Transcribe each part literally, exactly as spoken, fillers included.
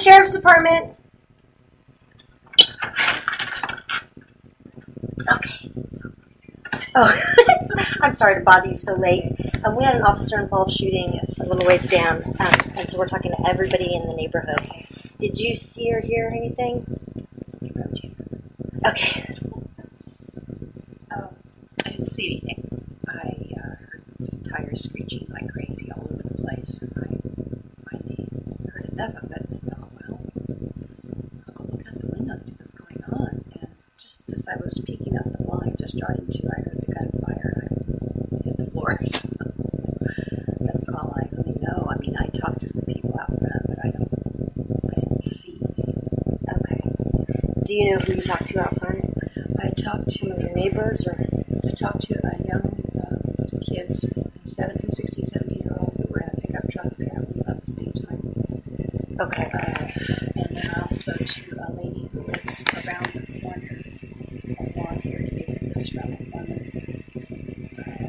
Sheriff's Department. Okay. Oh, I'm sorry to bother you so late. Um, we had an officer-involved shooting a little ways down, um, and so we're talking to everybody in the neighborhood. Did you see or hear anything? Okay. Um, I didn't see anything. I uh, heard tires screeching like crazy all over the place, and I finally heard enough of it and thought, well, I'll go look out the window and see what's going on. And just as I was peeking out the blind, just starting to, I heard the gunfire and I hit the floor. So that's all I really know. I mean, I talked to some people out front, but I don't, I didn't see anything. Okay. Do you know who you talked to out front? I talked to Some of your neighbors, or I talked to a young uh, some kids, seventeen, sixteen, seventeen year old, who were in a pickup truck apparently about the same time. okay. Uh, and then also to a lady who lives around the corner, a blonde-haired lady who lives around the corner. Uh,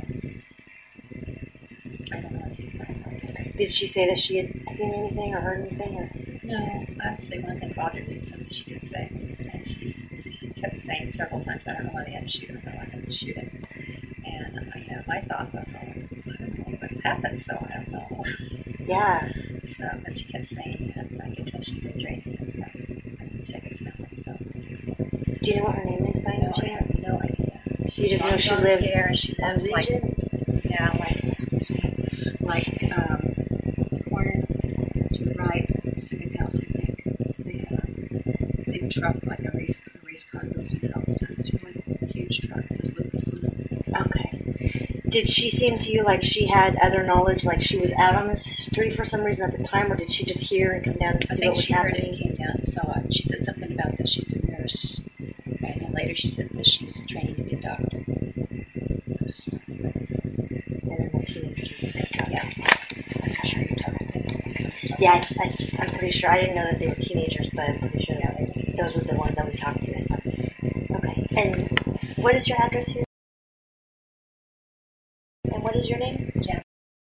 I don't know anything about her. Did she say that she had seen anything or heard anything? Or? No, I would say one thing bothered me, something she did say, and she, she kept saying several times, I don't know why they had to shoot him, no, I had to shoot him. And I, you know, my thought was, well, I don't know what's happened, so I don't know. Yeah. So, but she kept saying it, and I could tell she had drinking it, so I could check it, smell it, so. Do you know what her name is by any No, I chance? have no idea. You just know she blonde lives hair, and she lives like, Legion? yeah, like, excuse me, like, um, corner to the right, second house, I think. They have a big truck, like a race, a race car goes in it all the time. It's really huge truck. It says Lucas on it. Okay. Did she seem to you like she had other knowledge, like she was out on the street for some reason at the time, or did she just hear and come down to I see think what was she happening? heard it, came down and saw it. She said something about that she's a nurse. And then later she said that she's training to be a doctor. So, And then the teenagers in the pickup. yeah. I'm not sure you're talking about. Yeah, I, I, I'm pretty sure. I didn't know that they were teenagers, but I'm pretty sure Yeah, they those were the ones that we talked to. So. Okay. And what is your address here? And what is your name? Jen.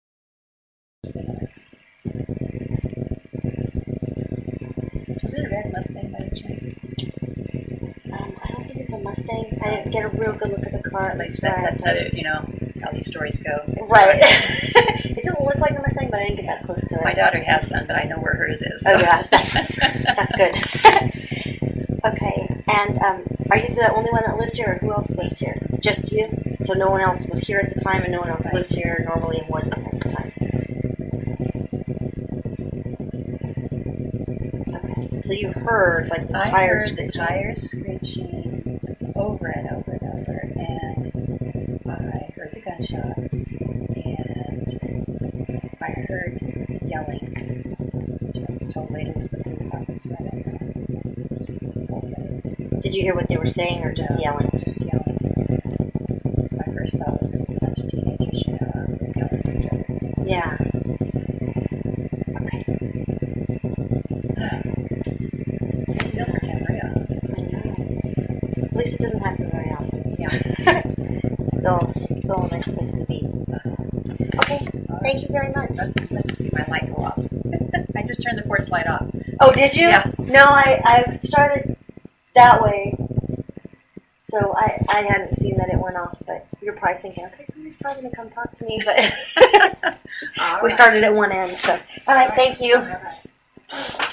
Was it a red Mustang by any chance? Um, I don't think it's a Mustang. I didn't get a real good look at the car. So they said that's how, you know, how these stories go. Right. It didn't look like a Mustang, but I didn't get that close to it. My daughter has one, but I know where hers is. So. Oh, yeah. That's, that's good. Okay. And um, are you the only one that lives here, or who else lives here? Just you? So no one else was here at the time, and no one else Right. lives here normally and wasn't at the time? Okay. So you heard, like, the I tires heard the screeching. tires screeching over and over and over, and I heard the gunshots, and I heard yelling, which I was told later was the police officer. I don't know. I was told later. Did you hear what they were saying, or just No, yelling? Just yelling. My first thought was it was a bunch of teenagers, you know, yelling at each other. Yeah. So, Okay. it's, it never can very often. I know. At least it doesn't happen very often. Yeah. Still, it's still a nice place to be. Okay. Thank you very much. I must have seen my light go off. I just turned the porch light off. Oh, did you? Yeah. No, I, I started that way, so I, I hadn't seen that it went off, but you're probably thinking, okay, somebody's probably going to come talk to me, but All we right. started at one end, so. All right, thank you. All right.